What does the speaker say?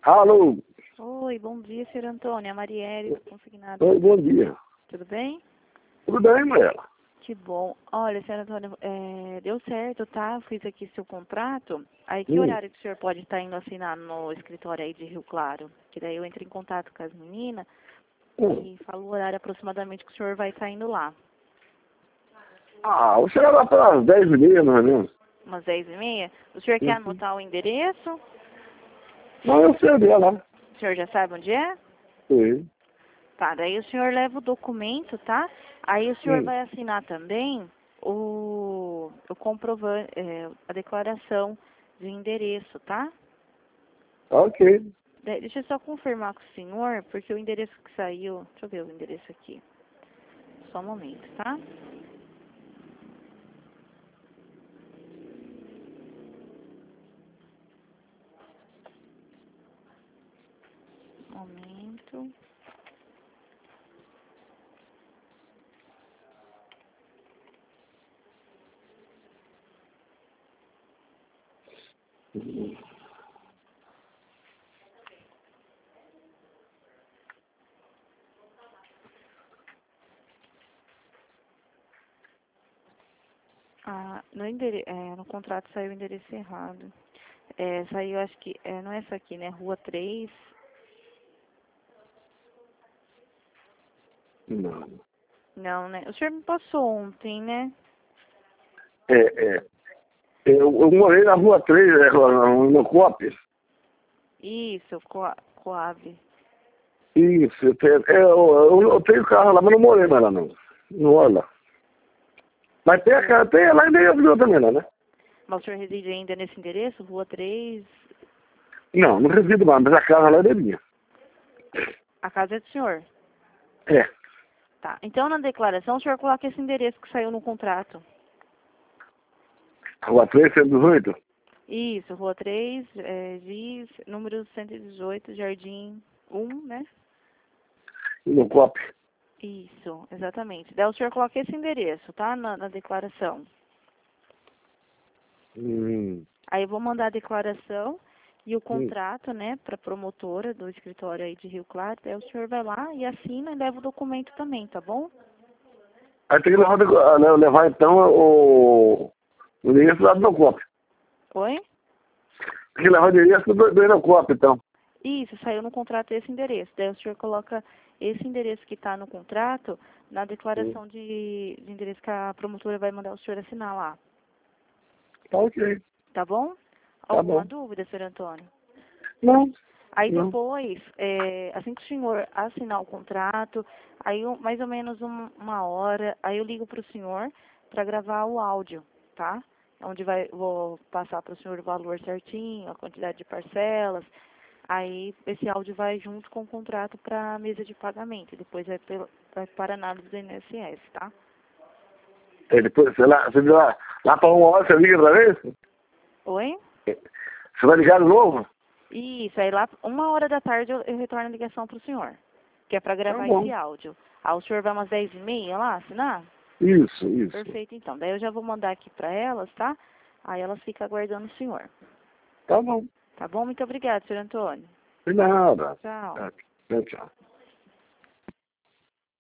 Alô? Oi, bom dia, senhor Antônio. A Marielle, consignado. Oi, bom dia. Tudo bem? Tudo bem, Maela? Que bom. Olha, senhor Antônio, deu certo, tá? Fiz aqui seu contrato. Aí, que horário que o senhor pode estar indo assinar no escritório aí de Rio Claro? Que daí eu entro em contato com as meninas e falo o horário aproximadamente que o senhor vai estar indo lá. Você era lá para as 10h30, mais ou menos. Umas 10h30? O senhor quer anotar o endereço? Não, eu sei onde é lá. O senhor já sabe onde é? Sim. Tá, daí o senhor leva o documento, tá? Aí o senhor vai assinar também o comprovante, a declaração de endereço, tá? Ok. Deixa eu só confirmar com o senhor, porque o endereço que saiu... Deixa eu ver o endereço aqui. Só um momento, tá? Um momento. No contrato saiu o endereço errado. Saiu, acho que... não é essa aqui, né? Rua 3. Não. Não, né? O senhor me passou ontem, né? Eu morei na rua 3, no COP. Isso, Coab. Isso, eu tenho carro lá, mas não morei mais lá, não. Não moro lá. Mas tem lá em Deus também, lá, né? Mas o senhor reside ainda nesse endereço, Rua 3? Não, não resido mais, mas a casa lá é minha. A casa é do senhor? É. Tá. Então, na declaração, o senhor coloca esse endereço que saiu no contrato. Rua 3, 118? Isso, Rua 3, número 118, Jardim 1, né? No COP. Isso, exatamente. Daí o senhor coloca esse endereço, tá? Na declaração. Aí eu vou mandar a declaração e o contrato, né, para a promotora do escritório aí de Rio Claro. Daí o senhor vai lá e assina e leva o documento também, tá bom? Aí tem que levar então o endereço lá do meu COP. Oi? Tem que levar o endereço do Enocop, então. Isso, saiu no contrato esse endereço. Daí o senhor coloca esse endereço que está no contrato na declaração de endereço que a promotora vai mandar o senhor assinar lá. Tá ok. Tá bom? Tá Alguma bom. dúvida, senhor Antônio? Não. Aí Não. depois, assim que o senhor assinar o contrato, aí mais ou menos uma hora, aí eu ligo para o senhor para gravar o áudio, tá? Onde vou passar para o senhor o valor certinho, a quantidade de parcelas. Aí esse áudio vai junto com o contrato para a mesa de pagamento. Depois vai para análise do INSS, tá? Aí depois, você lá para 1 hora você liga outra vez? Oi? Você vai ligar de novo? Isso, aí lá 1 hora da tarde eu retorno a ligação para o senhor, que é para gravar esse áudio. Aí o senhor vai umas 10h30 lá assinar? Isso. Perfeito, então. Daí eu já vou mandar aqui para elas, tá? Aí elas ficam aguardando o senhor. Tá bom. Tá bom? Muito obrigada, senhor Antônio. De nada. Tchau. Tchau.